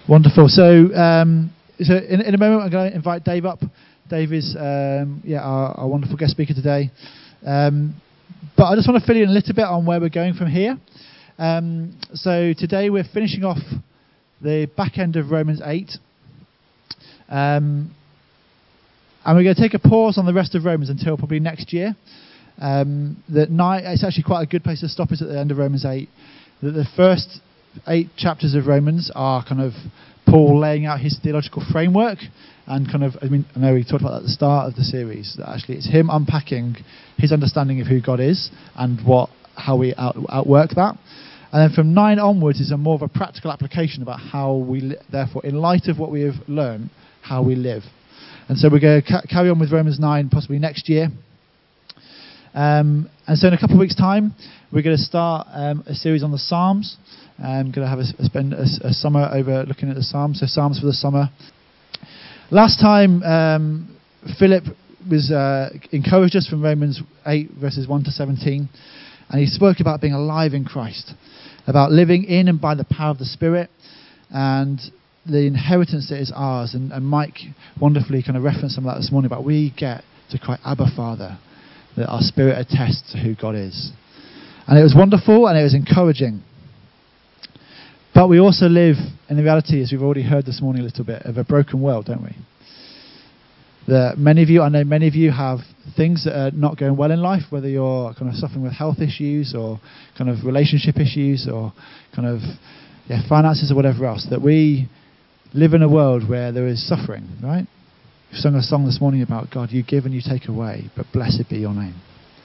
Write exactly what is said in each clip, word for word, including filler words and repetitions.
Wonderful. So, um, so in, in a moment, I'm going to invite Dave up. Dave is, um, yeah, our, our wonderful guest speaker today. Um, but I just want to fill you in a little bit on where we're going from here. Um, so today we're finishing off the back end of Romans eight. Um, and we're going to take a pause on the rest of Romans until probably next year. Um, that night, it's actually quite a good place to stop us at the end of Romans eight. That the first eight chapters of Romans are kind of Paul laying out his theological framework and kind of, I mean, I know we talked about that at the start of the series, that actually it's him unpacking his understanding of who God is and what how we out, outwork that. And then from nine onwards is a more of a practical application about how we, li- therefore, in light of what we have learned, how we live. And so we're going to ca- carry on with Romans nine possibly next year. Um, and so in a couple of weeks' time, we're going to start um, a series on the Psalms. I'm going to have a, a spend a, a summer over looking at the Psalms, so Psalms for the summer. Last time, um, Philip was uh, encouraged us from Romans eight, verses one to seventeen, and he spoke about being alive in Christ, about living in and by the power of the Spirit, and the inheritance that is ours. And, and Mike wonderfully kind of referenced some of that this morning, about we get to cry, Abba, Father, that our spirit attests to who God is. And it was wonderful and it was encouraging. But we also live in the reality, as we've already heard this morning a little bit, of a broken world, don't we? That many of you, I know many of you have things that are not going well in life, whether you're kind of suffering with health issues or kind of relationship issues or kind of yeah, finances or whatever else, that we live in a world where there is suffering, right? We sung a song this morning about God, you give and you take away, but blessed be your name.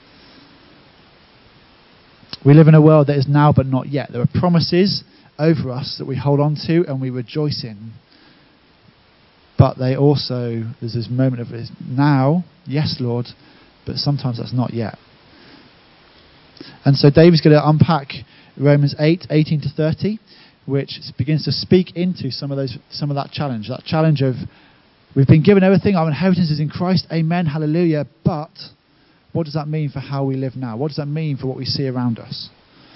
We live in a world that is now but not yet. There are promises over us that we hold on to and we rejoice in. But they also, there's this moment of this now, yes, Lord, but sometimes that's not yet. And so David's going to unpack Romans eight, eighteen to thirty, which begins to speak into some of those, some of that challenge, that challenge of we've been given everything, our inheritance is in Christ, amen, hallelujah, but what does that mean for how we live now? What does that mean for what we see around us?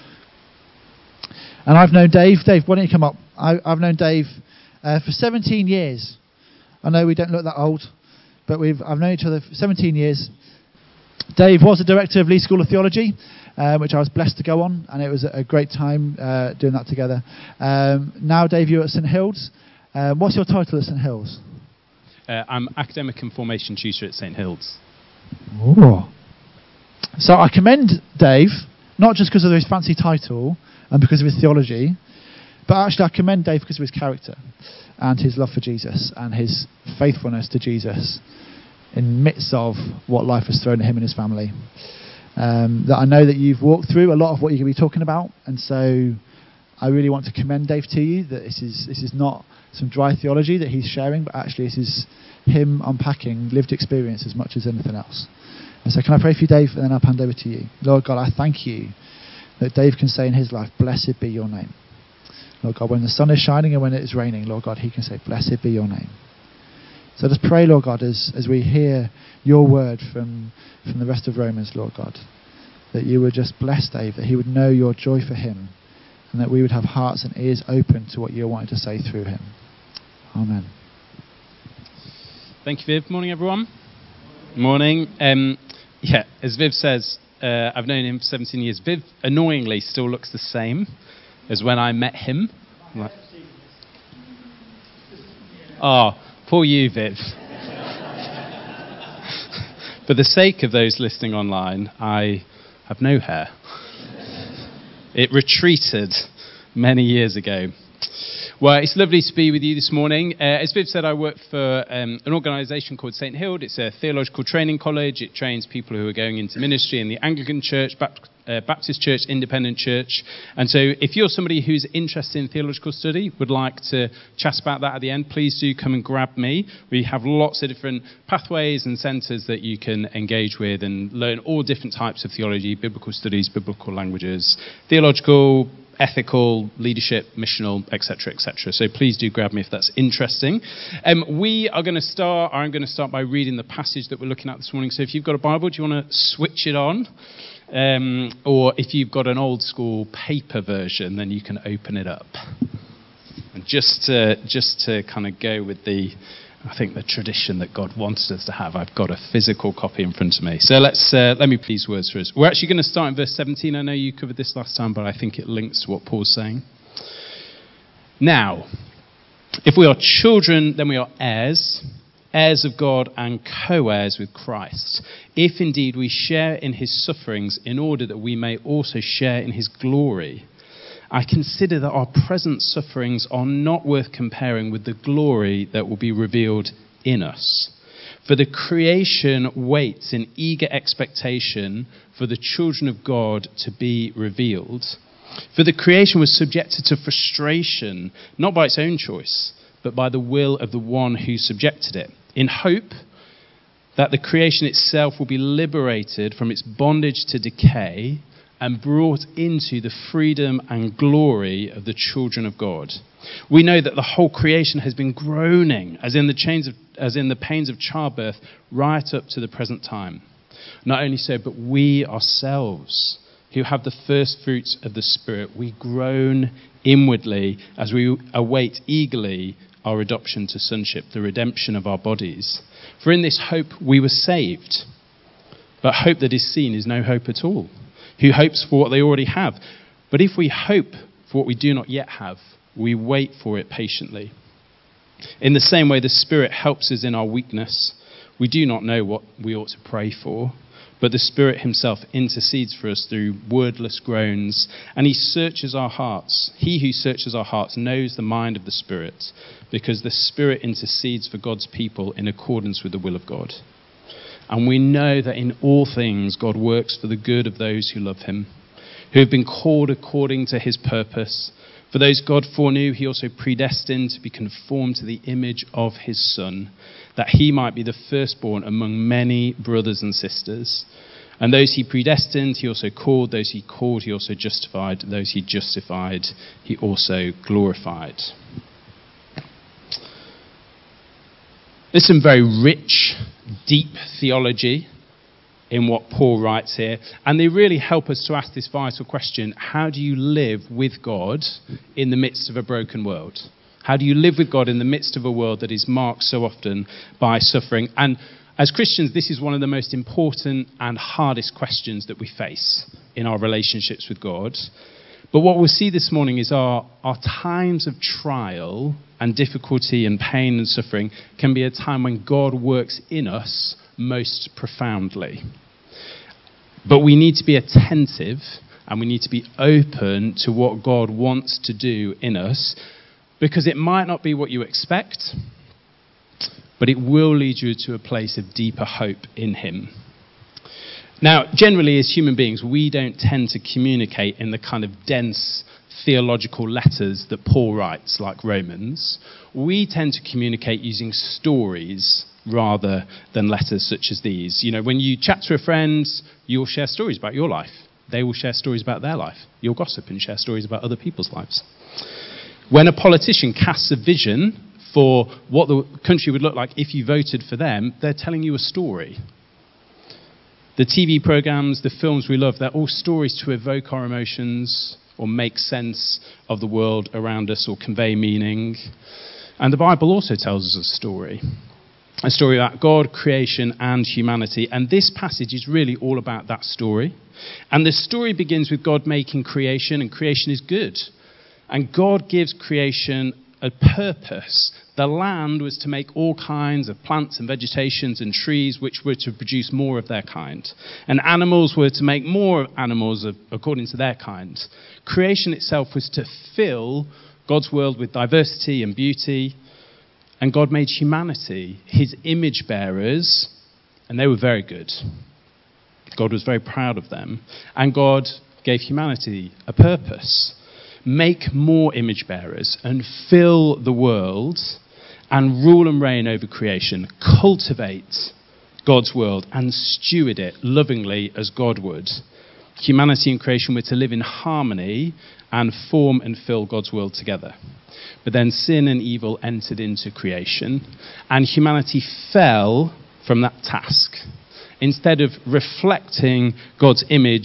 And I've known Dave. Dave, why don't you come up? I, I've known Dave uh, for seventeen years. I know we don't look that old, but we've I've known each other for seventeen years. Dave was the director of Leeds School of Theology, uh, which I was blessed to go on, and it was a great time uh, doing that together. Um, now, Dave, you're at St Hills. Uh, what's your title at St Hills? Uh, I'm academic and formation tutor at St Hills. Ooh. So I commend Dave, not just because of his fancy title and because of his theology, but actually I commend Dave because of his character and his love for Jesus and his faithfulness to Jesus in the midst of what life has thrown at him and his family. Um, that I know that you've walked through a lot of what you're going to be talking about, and so I really want to commend Dave to you, that this is this is not some dry theology that he's sharing, but actually this is him unpacking lived experience as much as anything else. And so can I pray for you, Dave, and then I'll hand over to you. Lord God, I thank you that Dave can say in his life, blessed be your name. Lord God, when the sun is shining and when it is raining, Lord God, he can say, blessed be your name. So just pray, Lord God, as, as we hear your word from, from the rest of Romans, Lord God, that you would just bless Dave, that he would know your joy for him, and that we would have hearts and ears open to what you're wanting to say through him. Amen. Thank you, Viv. Morning, everyone. Morning. Um, yeah, as Viv says, uh, I've known him for seventeen years. Viv, annoyingly, still looks the same as when I met him. Like, oh, poor you, Viv. For the sake of those listening online, I have no hair. It retreated many years ago. Well, it's lovely to be with you this morning. Uh, as Viv said, I work for um, an organisation called St Hild. It's a theological training college. It trains people who are going into ministry in the Anglican Church, Baptist, uh, Baptist Church, Independent Church. And so if you're somebody who's interested in theological study, would like to chat about that at the end, please do come and grab me. We have lots of different pathways and centres that you can engage with and learn all different types of theology, biblical studies, biblical languages, theological, ethical, leadership, missional, et cetera, et cetera. So please do grab me if that's interesting. Um, we are going to start, I'm going to start by reading the passage that we're looking at this morning. So if you've got a Bible, do you want to switch it on? Um, or if you've got an old school paper version, then you can open it up. And just to, just to kind of go with the, I think the tradition that God wanted us to have, I've got a physical copy in front of me. So let's uh, let me put these words for us. We're actually going to start in verse seventeen. I know you covered this last time, but I think it links to what Paul's saying. Now, if we are children, then we are heirs, heirs of God and co-heirs with Christ, if indeed we share in his sufferings, in order that we may also share in his glory. I consider that our present sufferings are not worth comparing with the glory that will be revealed in us. For the creation waits in eager expectation for the children of God to be revealed. For the creation was subjected to frustration, not by its own choice, but by the will of the one who subjected it, in hope that the creation itself will be liberated from its bondage to decay and brought into the freedom and glory of the children of God. We know that the whole creation has been groaning, as in the chains of, as in the pains of childbirth, right up to the present time. Not only so, but we ourselves, who have the first fruits of the Spirit, we groan inwardly as we await eagerly our adoption to sonship, the redemption of our bodies. For in this hope we were saved. But hope that is seen is no hope at all. Who hopes for what they already have? But if we hope for what we do not yet have, we wait for it patiently. In the same way, the Spirit helps us in our weakness. We do not know what we ought to pray for, but the Spirit himself intercedes for us through wordless groans, and he searches our hearts. He who searches our hearts knows the mind of the Spirit, because the Spirit intercedes for God's people in accordance with the will of God. And we know that in all things God works for the good of those who love him, who have been called according to his purpose. For those God foreknew, he also predestined to be conformed to the image of his Son, that he might be the firstborn among many brothers and sisters. And those he predestined, he also called. Those he called, he also justified. Those he justified, he also glorified. There's some very rich, deep theology in what Paul writes here, and they really help us to ask this vital question: how do you live with God in the midst of a broken world? How do you live with God in the midst of a world that is marked so often by suffering? And as Christians, this is one of the most important and hardest questions that we face in our relationships with God. But what we'll see this morning is our, our times of trial and difficulty and pain and suffering can be a time when God works in us most profoundly. But we need to be attentive and we need to be open to what God wants to do in us, because it might not be what you expect, but it will lead you to a place of deeper hope in him. Now, generally, as human beings, we don't tend to communicate in the kind of dense theological letters that Paul writes, like Romans. We tend to communicate using stories rather than letters such as these. You know, when you chat to a friend, you'll share stories about your life. They will share stories about their life. You'll gossip and share stories about other people's lives. When a politician casts a vision for what the country would look like if you voted for them, they're telling you a story. The T V programs, the films we love, they're all stories to evoke our emotions or make sense of the world around us or convey meaning. And the Bible also tells us a story. A story about God, creation, and humanity. And this passage is really all about that story. And the story begins with God making creation, and creation is good. And God gives creation a purpose. The land was to make all kinds of plants and vegetations and trees which were to produce more of their kind. And animals were to make more animals of, according to their kind. Creation itself was to fill God's world with diversity and beauty. And God made humanity his image bearers, and they were very good. God was very proud of them. And God gave humanity a purpose. Make more image bearers and fill the world and rule and reign over creation. Cultivate God's world and steward it lovingly as God would. Humanity and creation were to live in harmony and form and fill God's world together. But then sin and evil entered into creation, and humanity fell from that task. Instead of reflecting God's image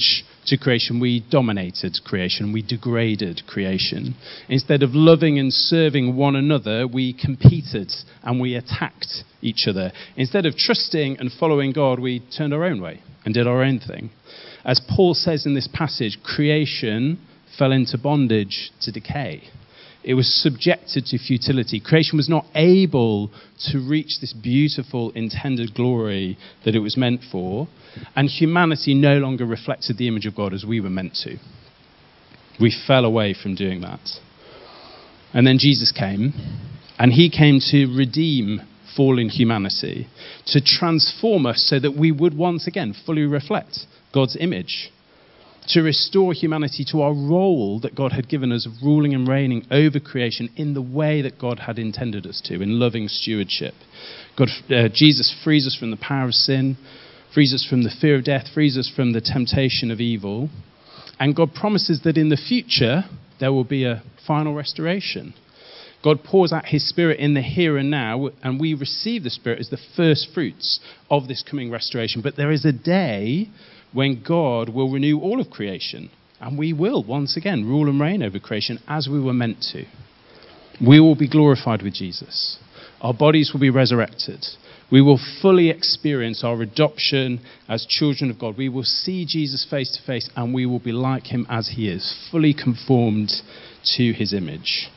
to creation, we dominated creation, we degraded creation. Instead of loving and serving one another, we competed and we attacked each other. Instead of trusting and following God, we turned our own way and did our own thing. As Paul says in this passage, creation fell into bondage to decay. It was subjected to futility. Creation was not able to reach this beautiful intended glory that it was meant for, and humanity no longer reflected the image of God as we were meant to. We fell away from doing that. And then Jesus came, and he came to redeem fallen humanity, to transform us so that we would once again fully reflect God's image, to restore humanity to our role that God had given us of ruling and reigning over creation in the way that God had intended us to, in loving stewardship. God, uh, Jesus frees us from the power of sin, frees us from the fear of death, frees us from the temptation of evil. And God promises that in the future, there will be a final restoration. God pours out his Spirit in the here and now, and we receive the Spirit as the first fruits of this coming restoration. But there is a day when God will renew all of creation, and we will once again rule and reign over creation as we were meant to. We will be glorified with Jesus. Our bodies will be resurrected. We will fully experience our adoption as children of God. We will see Jesus face to face, and we will be like him as he is, fully conformed to his image.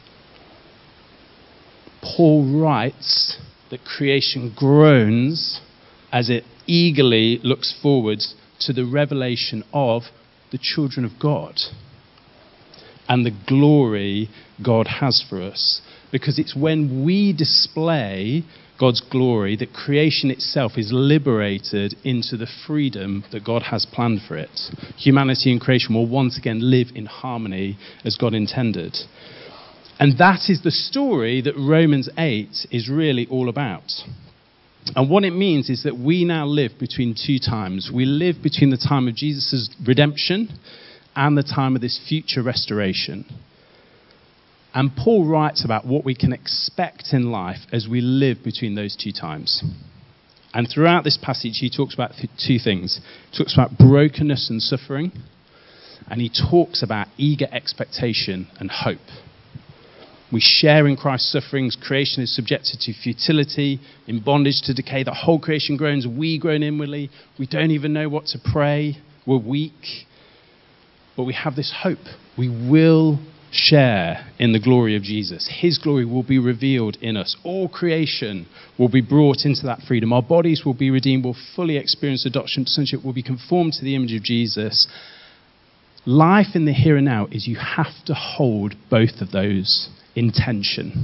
Paul writes that creation groans as it eagerly looks forward to the revelation of the children of God and the glory God has for us. Because it's when we display God's glory that creation itself is liberated into the freedom that God has planned for it. Humanity and creation will once again live in harmony as God intended. And that is the story that Romans eight is really all about. And what it means is that we now live between two times. We live between the time of Jesus' redemption and the time of this future restoration. And Paul writes about what we can expect in life as we live between those two times. And throughout this passage, he talks about th- two things. He talks about brokenness and suffering, and he talks about eager expectation and hope. We share in Christ's sufferings. Creation is subjected to futility, in bondage to decay. The whole creation groans. We groan inwardly. We don't even know what to pray. We're weak. But we have this hope. We will share in the glory of Jesus. His glory will be revealed in us. All creation will be brought into that freedom. Our bodies will be redeemed. We'll fully experience adoption to sonship. We'll be conformed to the image of Jesus. Life in the here and now is you have to hold both of those in tension.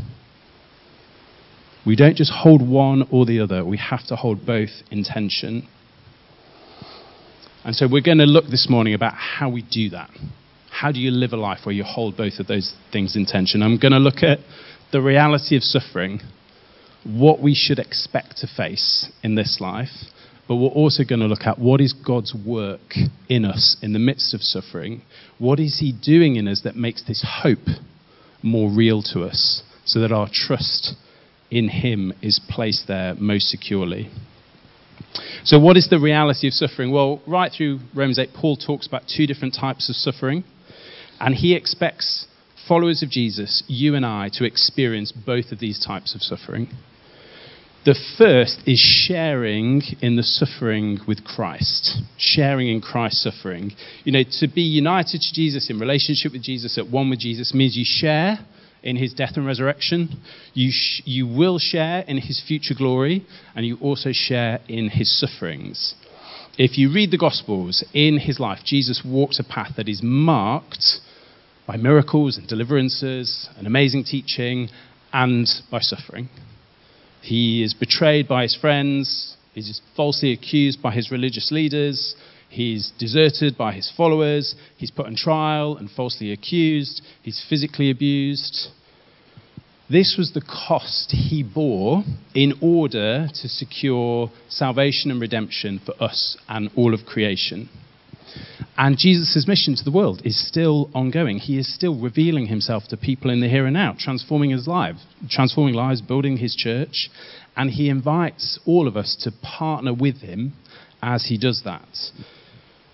We don't just hold one or the other. We have to hold both in tension. And so we're going to look this morning about how we do that. How do you live a life where you hold both of those things in tension? I'm going to look at the reality of suffering, what we should expect to face in this life, but we're also going to look at what is God's work in us in the midst of suffering. What is he doing in us that makes this hope more real to us so that our trust in him is placed there most securely? So what is the reality of suffering? Well, right through Romans eight, Paul talks about two different types of suffering, and he expects followers of Jesus, you and I, to experience both of these types of suffering. The first is sharing in the suffering with Christ, sharing in Christ's suffering. You know, to be united to Jesus, in relationship with Jesus, at one with Jesus, means you share in his death and resurrection. You sh- you will share in his future glory, and you also share in his sufferings. If you read the Gospels, in his life, Jesus walks a path that is marked by miracles and deliverances and amazing teaching and by suffering. He is betrayed by his friends. He's falsely accused by his religious leaders. He's deserted by his followers. He's put on trial and falsely accused. He's physically abused. This was the cost he bore in order to secure salvation and redemption for us and all of creation. And Jesus' mission to the world is still ongoing. He is still revealing himself to people in the here and now, transforming his life, transforming lives, building his church. And he invites all of us to partner with him as he does that.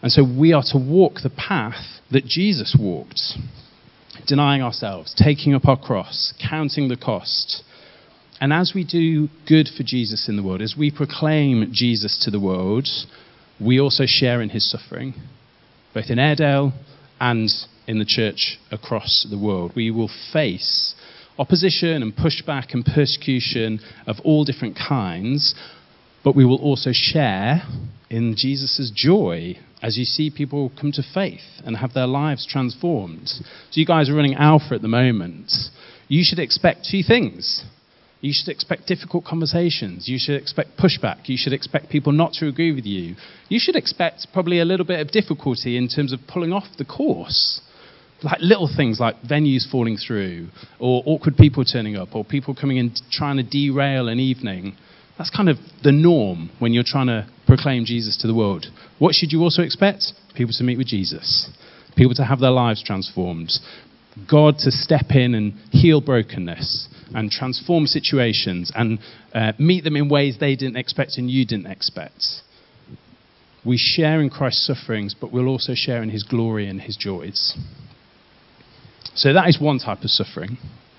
And so we are to walk the path that Jesus walked, denying ourselves, taking up our cross, counting the cost. And as we do good for Jesus in the world, as we proclaim Jesus to the world, we also share in his suffering, both in Airedale and in the church across the world. We will face opposition and pushback and persecution of all different kinds, but we will also share in Jesus' joy as you see people come to faith and have their lives transformed. So you guys are running Alpha at the moment. You should expect two things. You should expect difficult conversations. You should expect pushback. You should expect people not to agree with you. You should expect probably a little bit of difficulty in terms of pulling off the course. Like little things like venues falling through, or awkward people turning up, or people coming in trying to derail an evening. That's kind of the norm when you're trying to proclaim Jesus to the world. What should you also expect? People to meet with Jesus. People to have their lives transformed. God to step in and heal brokenness and transform situations and uh, meet them in ways they didn't expect and you didn't expect. We share in Christ's sufferings, but we'll also share in his glory and his joys. So that is one type of suffering.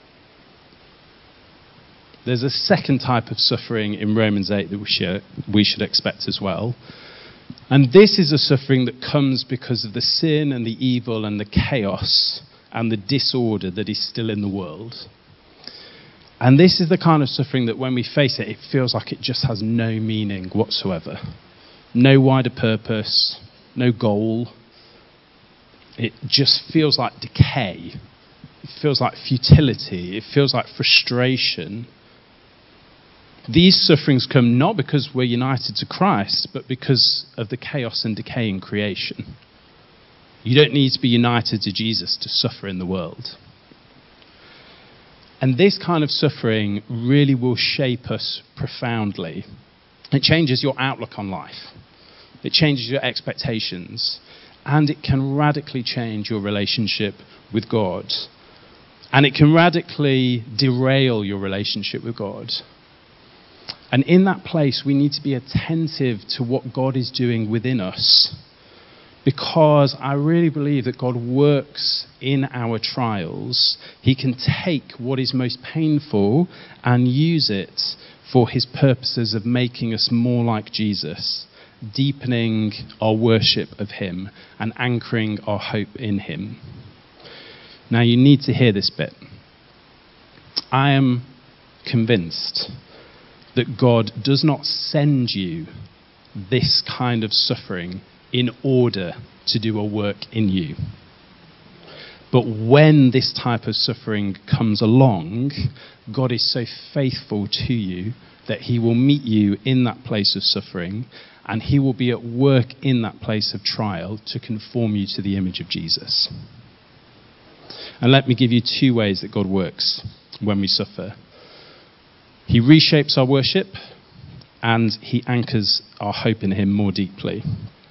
There's a second type of suffering in Romans eight that we should, we should expect as well. And this is a suffering that comes because of the sin and the evil and the chaos and the disorder that is still in the world. And this is the kind of suffering that when we face it, it feels like it just has no meaning whatsoever. No wider purpose, no goal. It just feels like decay. It feels like futility. It feels like frustration. These sufferings come not because we're united to Christ, but because of the chaos and decay in creation. You don't need to be united to Jesus to suffer in the world. And this kind of suffering really will shape us profoundly. It changes your outlook on life. It changes your expectations. And it can radically change your relationship with God. And it can radically derail your relationship with God. And in that place, we need to be attentive to what God is doing within us. Because I really believe that God works in our trials. He can take what is most painful and use it for his purposes of making us more like Jesus, deepening our worship of him and anchoring our hope in him. Now you need to hear this bit. I am convinced that God does not send you this kind of suffering in order to do a work in you. But when this type of suffering comes along, God is so faithful to you that he will meet you in that place of suffering, and he will be at work in that place of trial to conform you to the image of Jesus. And let me give you two ways that God works when we suffer. He reshapes our worship, and he anchors our hope in him more deeply.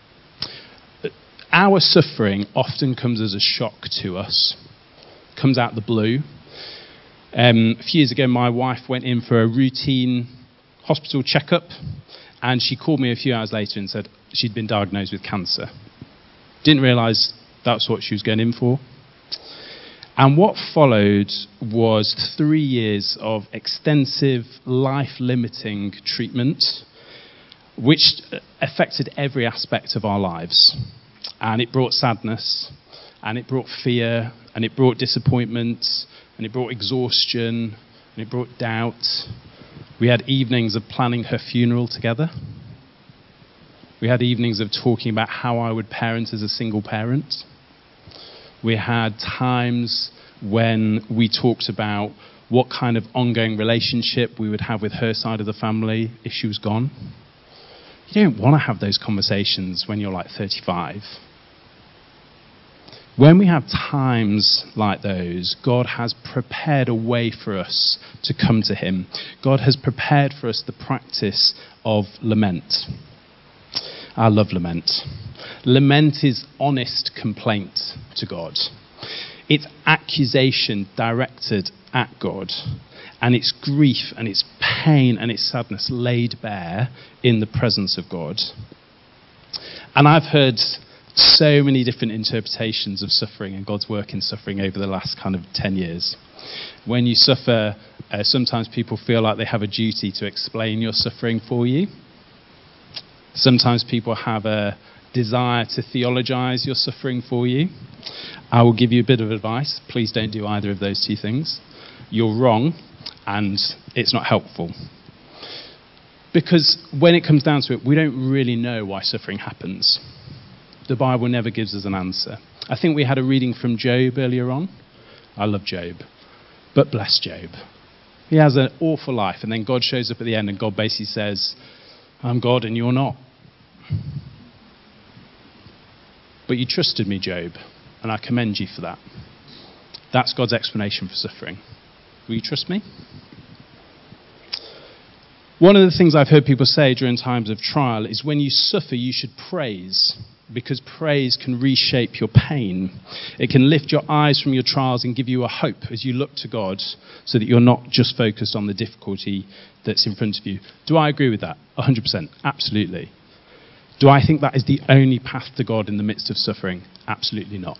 Our suffering often comes as a shock to us, comes out the blue. Um, a few years ago, my wife went in for a routine hospital checkup, and she called me a few hours later and said she'd been diagnosed with cancer. Didn't realise that's what she was going in for. And what followed was three years of extensive, life-limiting treatment, which affected every aspect of our lives. And it brought sadness, and it brought fear, and it brought disappointment, and it brought exhaustion, and it brought doubt. We had evenings of planning her funeral together. We had evenings of talking about how I would parent as a single parent. We had times when we talked about what kind of ongoing relationship we would have with her side of the family if she was gone. You don't want to have those conversations when you're like thirty-five. When we have times like those, God has prepared a way for us to come to him. God has prepared for us the practice of lament. I love lament. Lament is honest complaint to God. It's accusation directed at God. And it's grief and it's pain and it's sadness laid bare in the presence of God. And I've heard so many different interpretations of suffering and God's work in suffering over the last kind of ten years. When you suffer, uh, sometimes people feel like they have a duty to explain your suffering for you. Sometimes people have a desire to theologize your suffering for you. I will give you a bit of advice. Please don't do either of those two things. You're wrong, and it's not helpful. Because when it comes down to it, we don't really know why suffering happens. The Bible never gives us an answer. I think we had a reading from Job earlier on. I love Job. But bless Job. He has an awful life, and then God shows up at the end, and God basically says, I'm God and you're not. But you trusted me, Job, and I commend you for that. That's God's explanation for suffering. Will you trust me? One of the things I've heard people say during times of trial is when you suffer, you should praise, because praise can reshape your pain. It can lift your eyes from your trials and give you a hope as you look to God so that you're not just focused on the difficulty that's in front of you. Do I agree with that? one hundred percent. Absolutely. Do I think that is the only path to God in the midst of suffering? Absolutely not.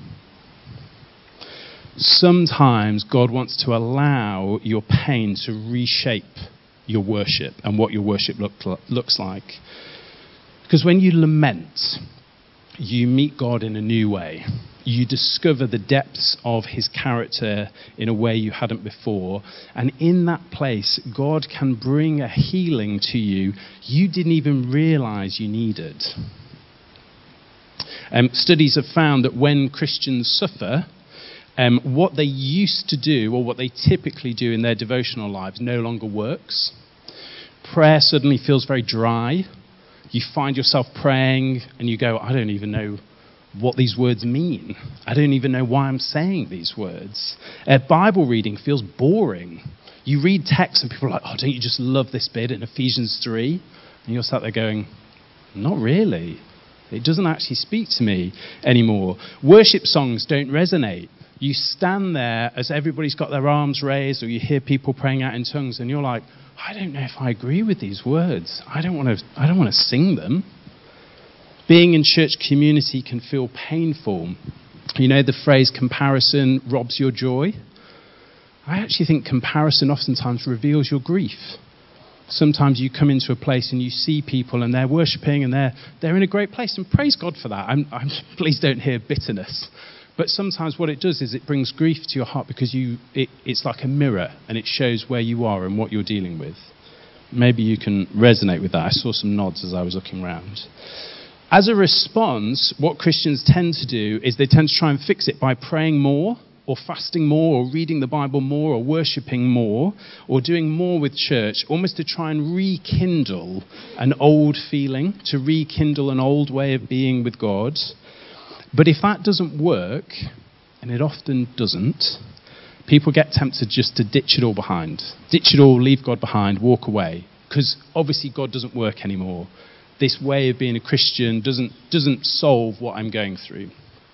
Sometimes God wants to allow your pain to reshape your worship and what your worship look, looks like. Because when you lament, you meet God in a new way. You discover the depths of his character in a way you hadn't before. And in that place, God can bring a healing to you you didn't even realize you needed. Um, studies have found that when Christians suffer, um, what they used to do, or what they typically do in their devotional lives, no longer works. Prayer suddenly feels very dry. You find yourself praying and you go, I don't even know what these words mean. I don't even know why I'm saying these words. Uh, Bible reading feels boring. You read text and people are like, oh, don't you just love this bit in Ephesians three? And you're sat there going, not really. It doesn't actually speak to me anymore. Worship songs don't resonate. You stand there as everybody's got their arms raised, or you hear people praying out in tongues, and you're like, I don't know if I agree with these words. I don't want to. I don't want to sing them. Being in church community can feel painful. You know the phrase comparison robs your joy? I actually think comparison oftentimes reveals your grief. Sometimes you come into a place and you see people and they're worshipping and they're they're in a great place, and praise God for that. I'm, I'm, please don't hear bitterness. But sometimes what it does is it brings grief to your heart because you it, it's like a mirror and it shows where you are and what you're dealing with. Maybe you can resonate with that. I saw some nods as I was looking around. As a response, what Christians tend to do is they tend to try and fix it by praying more, or fasting more, or reading the Bible more, or worshipping more, or doing more with church, almost to try and rekindle an old feeling, to rekindle an old way of being with God. But if that doesn't work, and it often doesn't, people get tempted just to ditch it all behind. Ditch it all, leave God behind, walk away. Because obviously God doesn't work anymore. This way of being a Christian doesn't, doesn't solve what I'm going through.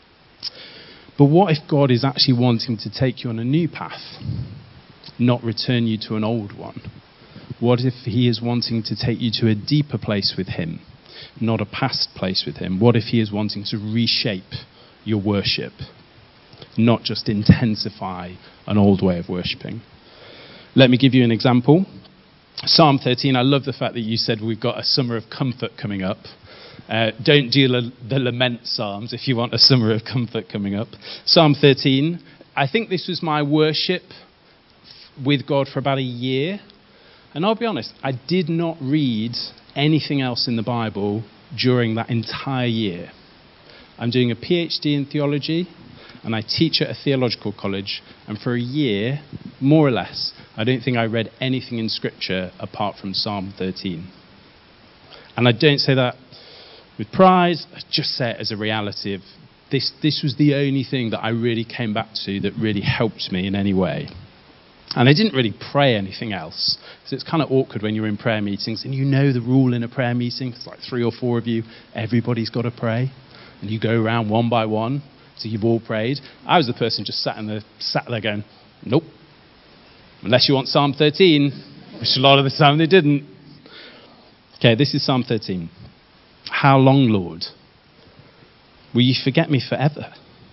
But what if God is actually wanting to take you on a new path, not return you to an old one? What if he is wanting to take you to a deeper place with him, not a past place with him? What if he is wanting to reshape your worship, not just intensify an old way of worshipping? Let me give you an example. Psalm thirteen, I love the fact that you said we've got a summer of comfort coming up. Uh, don't do la- the lament psalms if you want a summer of comfort coming up. Psalm thirteen, I think this was my worship with God for about a year. And I'll be honest, I did not read anything else in the Bible during that entire year. I'm doing a PhD in theology, and I teach at a theological college, and for a year, more or less, I don't think I read anything in Scripture apart from Psalm thirteen. And I don't say that with pride, I just say it as a reality of this, this was the only thing that I really came back to that really helped me in any way. And I didn't really pray anything else. So it's kind of awkward when you're in prayer meetings and you know the rule in a prayer meeting. It's like three or four of you. Everybody's got to pray. And you go around one by one. So you've all prayed. I was the person just sat, in the, sat there going, nope. Unless you want Psalm thirteen, which a lot of the time they didn't. Okay, this is Psalm thirteen. How long, Lord? Will you forget me forever?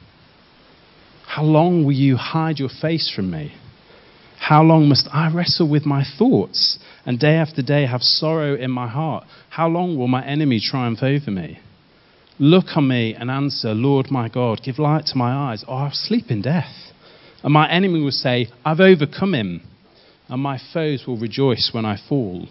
How long will you hide your face from me? How long must I wrestle with my thoughts and day after day have sorrow in my heart? How long will my enemy triumph over me? Look on me and answer, Lord my God, give light to my eyes, or I'll sleep in death. And my enemy will say, I've overcome him, and my foes will rejoice when I fall.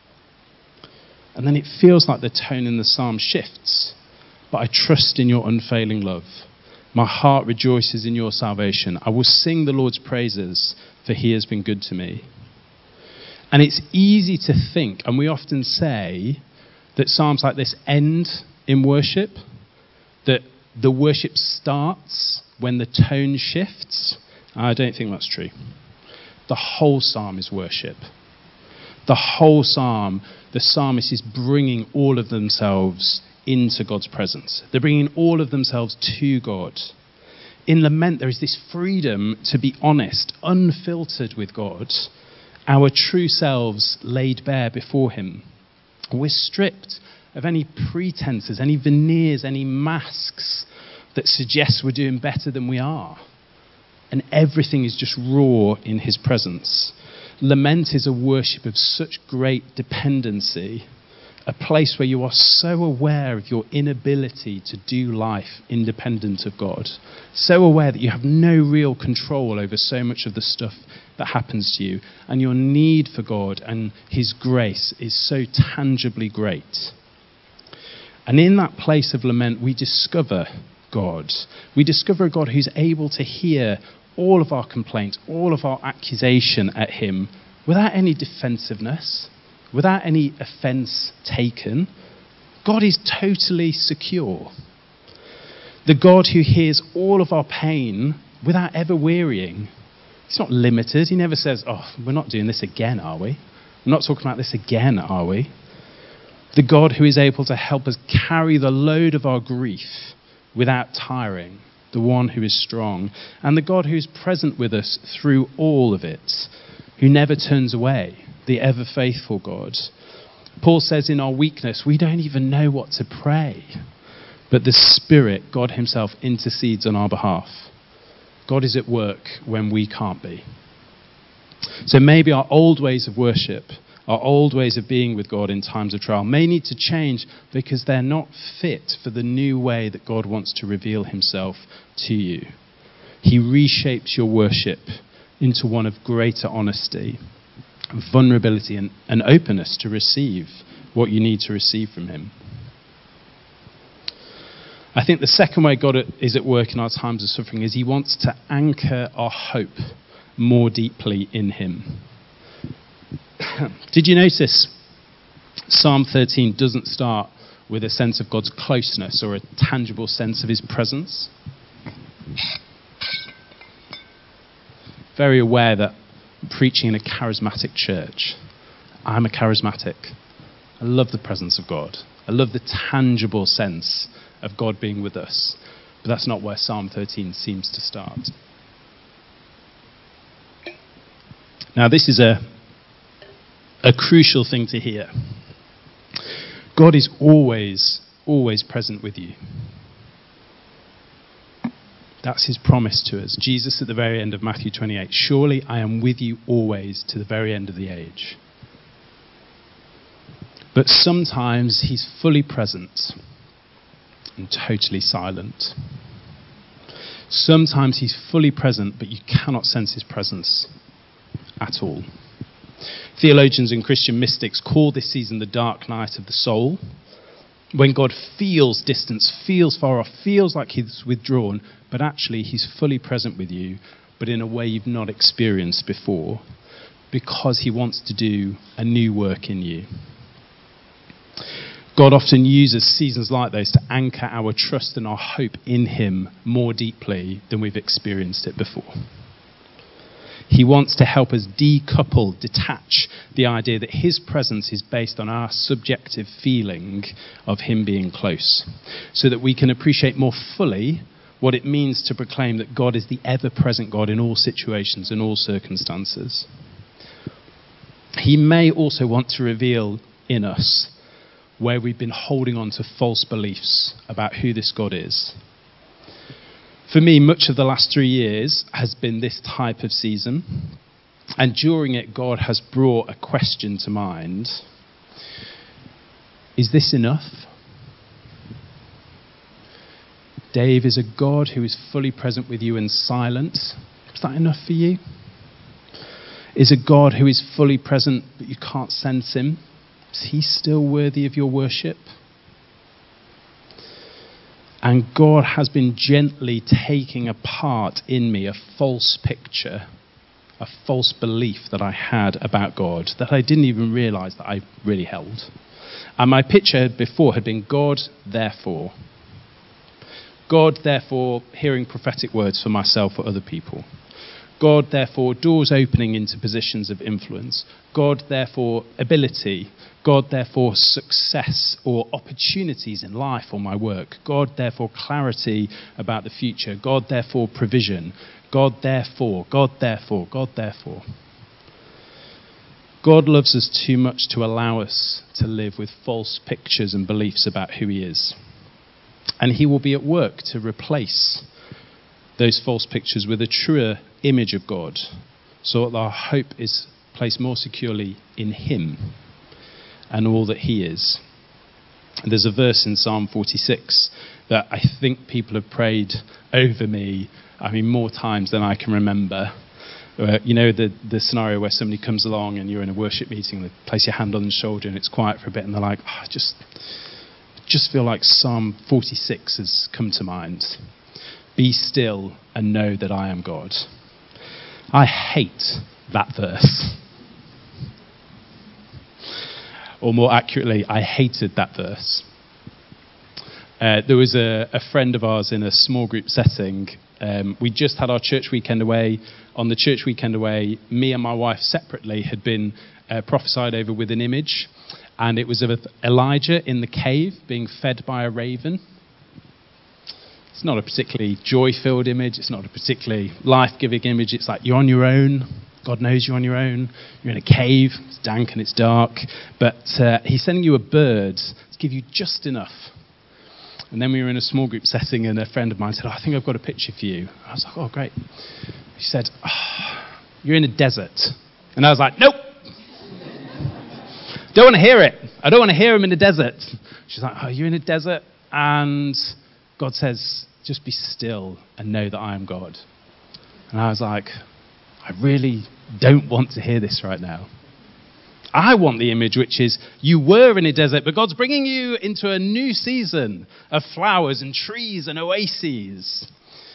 And then it feels like the tone in the psalm shifts. But I trust in your unfailing love. My heart rejoices in your salvation. I will sing the Lord's praises, for he has been good to me. And it's easy to think, and we often say, that psalms like this end in worship, that the worship starts when the tone shifts. I don't think that's true. The whole psalm is worship. The whole psalm, the psalmist is bringing all of themselves into God's presence. They're bringing all of themselves to God. In lament, there is this freedom to be honest, unfiltered with God, our true selves laid bare before him. We're stripped of any pretenses, any veneers, any masks that suggest we're doing better than we are. And everything is just raw in his presence. Lament is a worship of such great dependency, a place where you are so aware of your inability to do life independent of God, so aware that you have no real control over so much of the stuff that happens to you, and your need for God and his grace is so tangibly great. And in that place of lament, we discover God. We discover a God who's able to hear all of our complaints, all of our accusation at him without any defensiveness, without any offence taken. God is totally secure. The God who hears all of our pain without ever wearying. He's not limited. He never says, oh, we're not doing this again, are we? We're not talking about this again, are we? The God who is able to help us carry the load of our grief without tiring. The one who is strong. And the God who is present with us through all of it. Who never turns away. The ever faithful God. Paul says in our weakness, we don't even know what to pray. But the Spirit, God himself, intercedes on our behalf. God is at work when we can't be. So maybe our old ways of worship, our old ways of being with God in times of trial may need to change because they're not fit for the new way that God wants to reveal himself to you. He reshapes your worship into one of greater honesty, vulnerability and, and openness to receive what you need to receive from him. I think the second way God is at work in our times of suffering is he wants to anchor our hope more deeply in him. Did you notice Psalm thirteen doesn't start with a sense of God's closeness or a tangible sense of his presence? Very aware that I'm preaching in a charismatic church. I'm a charismatic. I love the presence of God. I love the tangible sense of God being with us. But that's not where Psalm thirteen seems to start. Now, this is a, a crucial thing to hear. God is always, always present with you. That's his promise to us. Jesus at the very end of Matthew twenty-eight, surely I am with you always to the very end of the age. But sometimes he's fully present and totally silent. Sometimes he's fully present, but you cannot sense his presence at all. Theologians and Christian mystics call this season the dark night of the soul, when God feels distance, feels far off, feels like he's withdrawn, but actually he's fully present with you, but in a way you've not experienced before, because he wants to do a new work in you. God often uses seasons like those to anchor our trust and our hope in him more deeply than we've experienced it before. He wants to help us decouple, detach the idea that his presence is based on our subjective feeling of him being close, so that we can appreciate more fully what it means to proclaim that God is the ever-present God in all situations and all circumstances. He may also want to reveal in us where we've been holding on to false beliefs about who this God is. For me, much of the last three years has been this type of season. And during it, God has brought a question to mind. Is this enough? Dave, is a God who is fully present with you and silent. Is that enough for you? Is a God who is fully present but you can't sense him? Is he still worthy of your worship? And God has been gently taking apart in me a false picture, a false belief that I had about God that I didn't even realise that I really held. And my picture before had been God, therefore. God, therefore, hearing prophetic words for myself or other people. God, therefore, doors opening into positions of influence. God, therefore, ability. God, therefore, success or opportunities in life or my work. God, therefore, clarity about the future. God, therefore, provision. God, therefore, God, therefore, God, therefore. God loves us too much to allow us to live with false pictures and beliefs about who he is. And he will be at work to replace those false pictures with a truer image of God, so that our hope is placed more securely in him and all that he is. There's a verse in Psalm forty-six that I think people have prayed over me, I mean, more times than I can remember. Uh, you know, the, the scenario where somebody comes along and you're in a worship meeting, they place your hand on the shoulder and it's quiet for a bit and they're like, oh, I just, just feel like Psalm forty-six has come to mind. Be still and know that I am God. I hate that verse. Or more accurately, I hated that verse. Uh, there was a, a friend of ours in a small group setting. Um, we just had our church weekend away. On the church weekend away, me and my wife separately had been uh, prophesied over with an image. And it was of Elijah in the cave being fed by a raven. It's not a particularly joy-filled image. It's not a particularly life-giving image. It's like you're on your own. God knows you're on your own. You're in a cave. It's dank and it's dark. But uh, he's sending you a bird to give you just enough. And then we were in a small group setting and a friend of mine said, oh, I think I've got a picture for you. I was like, oh, great. She said, oh, you're in a desert. And I was like, nope. Don't want to hear it. I don't want to hear him in the desert. She's like, oh, you're in a desert. And God says, just be still and know that I am God. And I was like, I really don't want to hear this right now. I want the image which is, you were in a desert, but God's bringing you into a new season of flowers and trees and oases.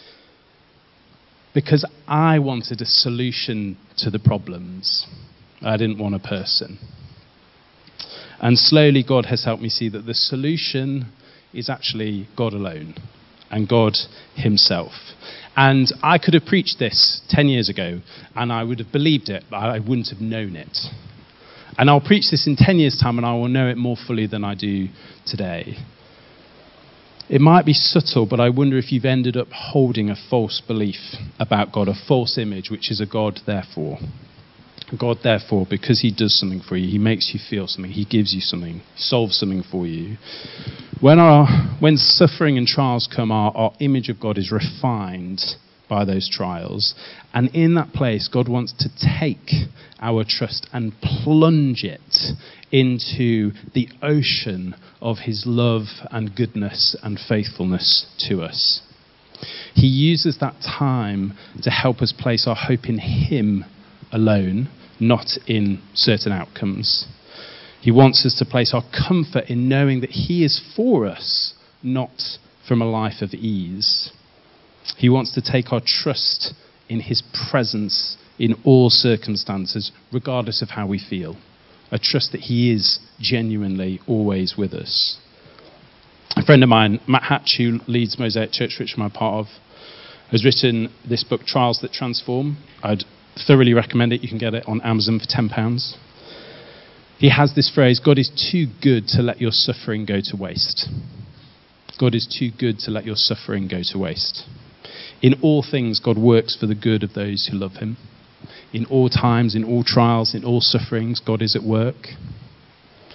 Because I wanted a solution to the problems. I didn't want a person. And slowly God has helped me see that the solution is actually God alone and God himself. And I could have preached this ten years ago and I would have believed it, but I wouldn't have known it. And I'll preach this in ten years' time and I will know it more fully than I do today. It might be subtle, but I wonder if you've ended up holding a false belief about God, a false image, which is a God therefore. God, therefore, because he does something for you, he makes you feel something, he gives you something, he solves something for you. When our when suffering and trials come, our, our image of God is refined by those trials. And in that place, God wants to take our trust and plunge it into the ocean of his love and goodness and faithfulness to us. He uses that time to help us place our hope in him alone, not in certain outcomes. He wants us to place our comfort in knowing that he is for us, not from a life of ease. He wants to take our trust in his presence in all circumstances, regardless of how we feel. A trust that he is genuinely always with us. A friend of mine, Matt Hatch, who leads Mosaic Church, which I'm a part of, has written this book, Trials That Transform. I'd thoroughly recommend it. You can get it on Amazon for ten pounds. He has this phrase, God is too good to let your suffering go to waste. God is too good to let your suffering go to waste. In all things, God works for the good of those who love him. In all times, in all trials, in all sufferings, God is at work.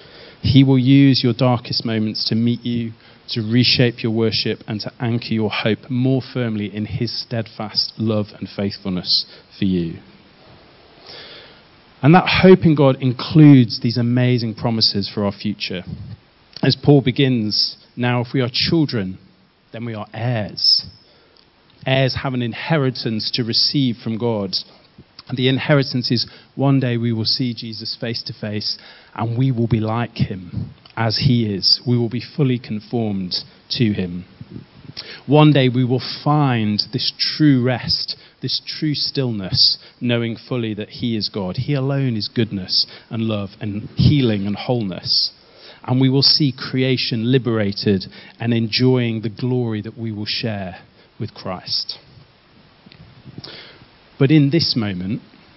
He will use your darkest moments to meet you, to reshape your worship, and to anchor your hope more firmly in his steadfast love and faithfulness for you. And that hope in God includes these amazing promises for our future. As Paul begins, now if we are children, then we are heirs. Heirs have an inheritance to receive from God. And the inheritance is one day we will see Jesus face to face and we will be like him as he is. We will be fully conformed to him. One day we will find this true rest, this true stillness, knowing fully that he is God. He alone is goodness and love and healing and wholeness. And we will see creation liberated and enjoying the glory that we will share with Christ. But in this moment,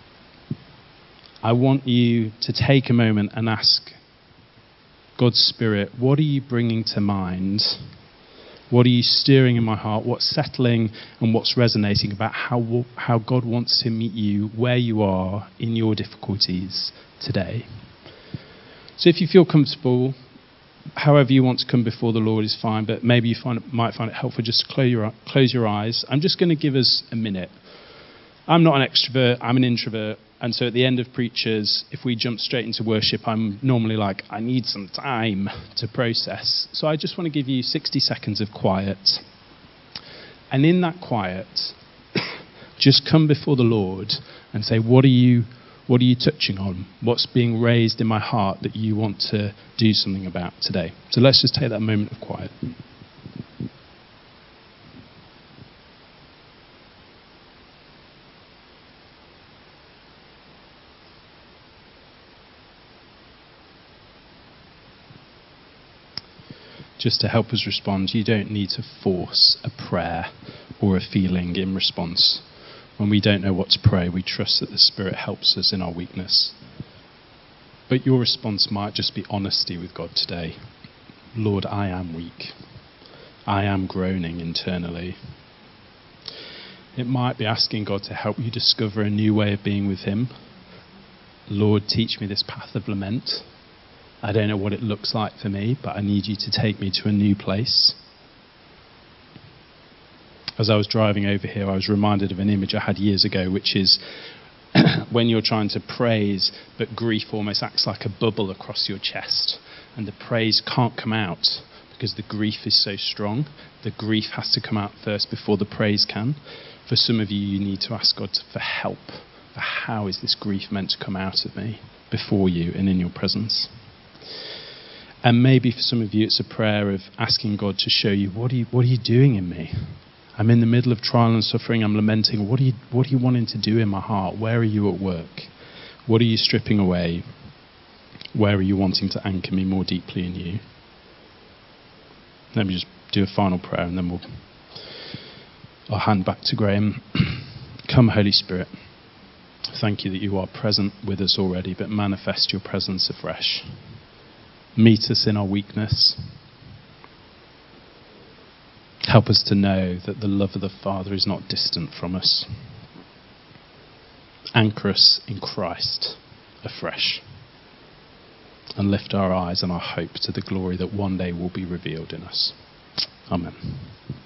I want you to take a moment and ask God's Spirit, what are you bringing to mind? What are you stirring in my heart? What's settling and what's resonating about how, how God wants to meet you where you are in your difficulties today? So if you feel comfortable, however you want to come before the Lord is fine, but maybe you find, might find it helpful just to close your, close your eyes. I'm just going to give us a minute. I'm not an extrovert, I'm an introvert, and so at the end of preachers, if we jump straight into worship, I'm normally like, I need some time to process. So I just want to give you sixty seconds of quiet. And in that quiet, just come before the Lord and say, what are you What are you touching on? What's being raised in my heart that you want to do something about today? So let's just take that moment of quiet. Just to help us respond, you don't need to force a prayer or a feeling in response. When we don't know what to pray, we trust that the Spirit helps us in our weakness. But your response might just be honesty with God today. Lord, I am weak. I am groaning internally. It might be asking God to help you discover a new way of being with him. Lord, teach me this path of lament. I don't know what it looks like for me, but I need you to take me to a new place. As I was driving over here, I was reminded of an image I had years ago, which is when you're trying to praise, but grief almost acts like a bubble across your chest, and the praise can't come out because the grief is so strong. The grief has to come out first before the praise can. For some of you, you need to ask God for help. For how is this grief meant to come out of me before you and in your presence? And maybe for some of you, it's a prayer of asking God to show you, what are you, what are you doing in me? I'm in the middle of trial and suffering. I'm lamenting. What are you, what are you wanting to do in my heart? Where are you at work? What are you stripping away? Where are you wanting to anchor me more deeply in you? Let me just do a final prayer and then we'll I'll hand back to Graham. Come, Holy Spirit. Thank you that you are present with us already, but manifest your presence afresh. Meet us in our weakness. Help us to know that the love of the Father is not distant from us. Anchor us in Christ afresh. And lift our eyes and our hope to the glory that one day will be revealed in us. Amen.